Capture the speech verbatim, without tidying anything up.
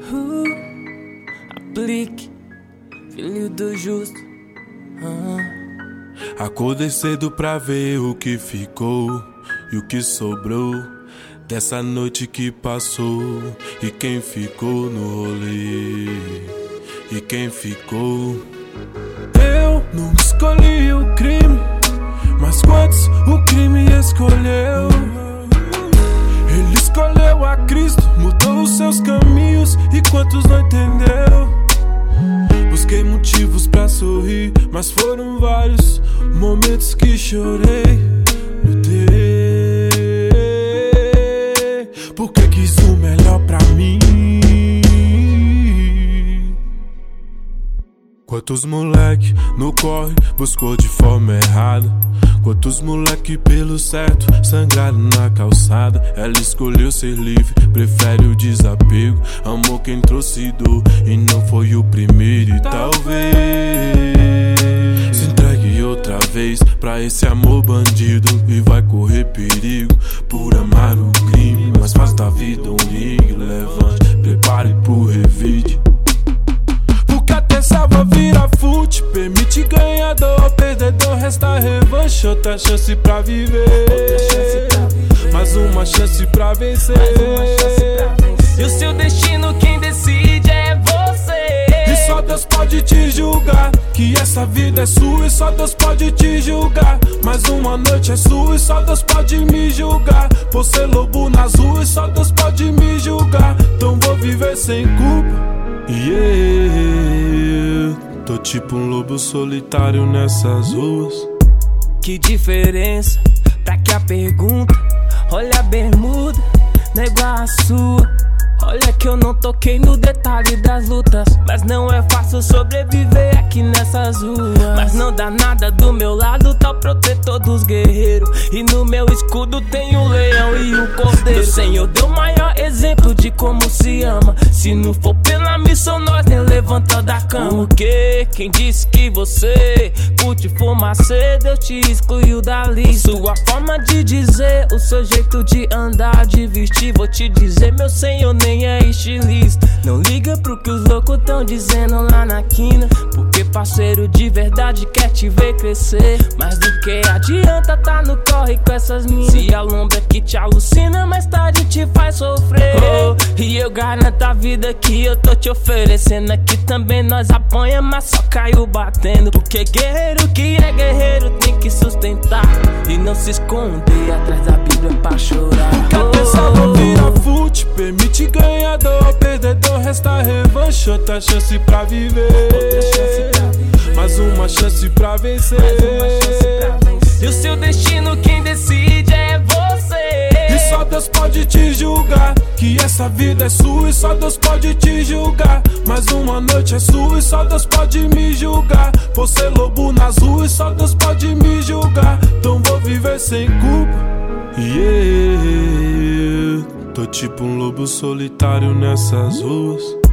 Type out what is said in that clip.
Uh, aplique, filho do justo. uh. Acordei cedo pra ver o que ficou e o que sobrou dessa noite que passou. E quem ficou no rolê, e quem ficou. Eu não escolhi o crime, mas quantos o crime escolheu? Ele escolheu a Cristo, mudou os seus caminhos, e quantos não entendeu? Busquei motivos pra sorrir, mas foram vários momentos que chorei. Lutei, porque quis o melhor pra mim. Quantos moleque no corre buscou de forma errada? Quantos moleque pelo certo sangraram na calçada? Ela escolheu ser livre, prefere o desapego. Amor quem trouxe dor e não foi o primeiro. E talvez se entregue outra vez pra esse amor bandido e vai correr perigo por amar o crime. Mas faz da vida um ringue, levante, prepare pro revide. Porque até salva vira fute, permite ganhador, perdedor resta revanche. Outra chance pra viver, mais uma chance pra vencer. E o seu destino quem decide é você. E só Deus pode te julgar, que essa vida é sua e só Deus pode te julgar. Mais uma noite é sua e só Deus pode me julgar. Por ser lobo nas ruas, só Deus pode me julgar. Então vou viver sem culpa. Yeah, tô tipo um lobo solitário nessas ruas. Que diferença, pra que a pergunta? Olha a bermuda, não é igual a sua. Olha que eu não toquei no detalhe das lutas, mas não é fácil sobreviver aqui nessas ruas. Mas não dá nada, do meu lado tá o protetor dos guerreiros, e no meu escudo tem o leão e o cordeiro. O Senhor deu o maior exemplo de como se ama. Se não for pela missão, nós nem levanta da cama. Porque quem disse que você curte fumar cedo, Deus te excluiu da lista. Sua forma de dizer, o seu jeito de andar, de vestir, vou te dizer, meu Senhor nem é estilista. Não liga pro que os loucos tão dizendo lá na quina, porque parceiro de verdade quer te ver crescer. Mas do que adianta tá no corre com essas minas, se a lombra que te alucina mais tarde te faz sofrer. Oh, e eu garanto a vida que eu tô te oferecendo aqui também nós apanha, mas só caiu batendo. Porque guerreiro que é guerreiro tem que sustentar e não se esconder atrás da Bíblia pra chorar. Porque a atenção não vira fute, permite ganhador, perdedor resta revanche. Outra chance pra viver, mais uma chance pra vencer. E o seu destino quem decide é você. E só Deus pode te julgar, que essa vida é sua e só Deus pode te julgar. Mais uma noite é sua e só Deus pode me julgar. Por ser lobo nas ruas, só Deus pode me julgar. Então vou viver sem culpa. Yeah, tô tipo um lobo solitário nessas ruas.